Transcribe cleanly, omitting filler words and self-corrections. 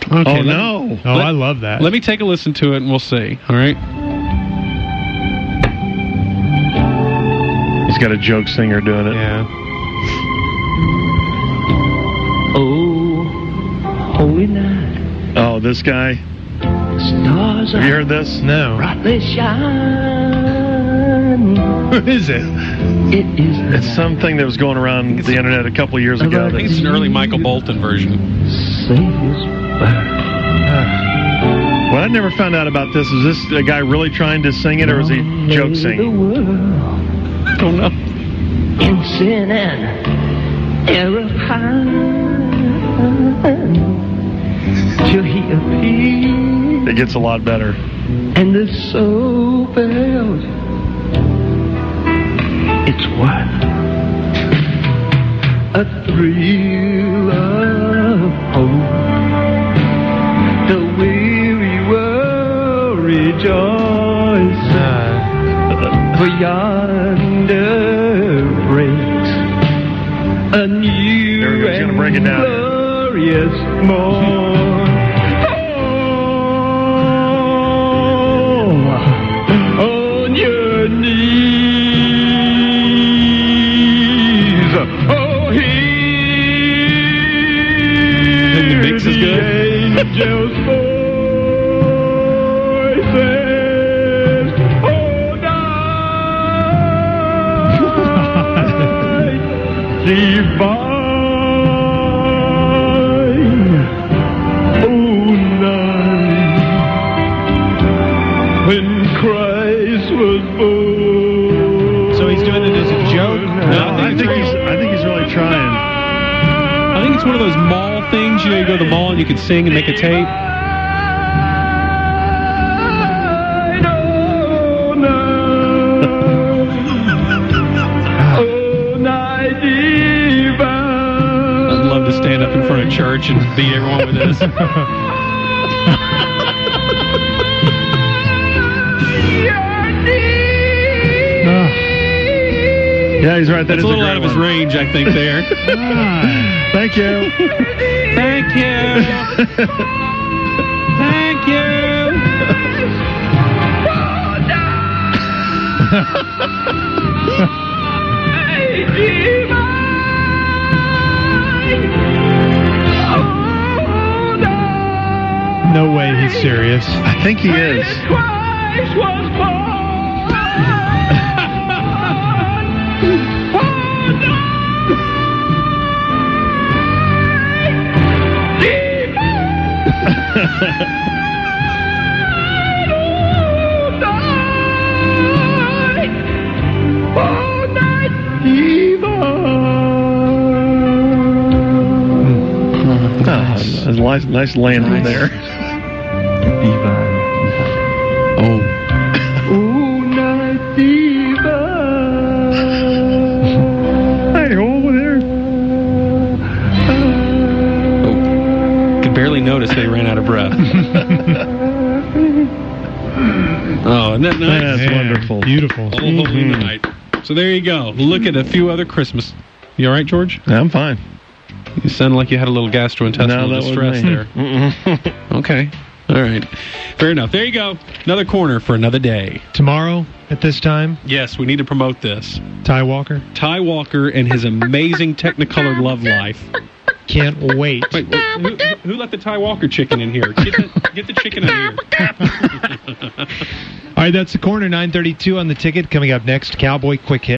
Okay, no. I love that. Let me take a listen to it and we'll see. All right. He's got a joke singer doing it. Yeah. Oh, holy night. Oh, this guy. Stars Have you heard this? No. brightly shine. What is it? It is It's something that was going around the internet a couple years ago. I think it's an early Michael Bolton version. Savior's birth. What I never found out about this, is this a guy really trying to sing it, or is he joke singing? The world I don't know. in sin and error pine till he appeared. It gets a lot better. And the soul felt it's worth a thrill of hope. The weary world rejoices, for yonder breaks a new There we go. He's gonna break it down. glorious morn. On your knees, oh, hear Think the mix is good? the angels' voices, oh, night divine, oh, night when Christ was born. So he's doing it as a joke? No, I think he's really trying. I think it's one of those mall things. You know, you go to the mall and you can sing and make a tape. I'd love to stand up in front of church and beat everyone with this. Yeah, he's right. That's a little out of his range, I think, there. Thank you. Thank you. Thank you. No way he's serious. I think he is. Christ was born. Nice landing there. Oh. Hey, over there. Oh. Could barely notice they ran out of breath. Oh, isn't that nice? That's wonderful. Beautiful. All holy night. So there you go. Look at a few other Christmas. You all right, George? I'm fine. You sounded like you had a little gastrointestinal distress there. Okay. All right. Fair enough. There you go. Another corner for another day. Tomorrow at this time, Yes, we need to promote this. Ty Walker. Ty Walker and his amazing Technicolor love life. Can't wait. Wait, who let the Ty Walker chicken in here? Get the chicken out of here. All right, that's the corner. 9:32 on the ticket. Coming up next, Cowboy Quick Hit.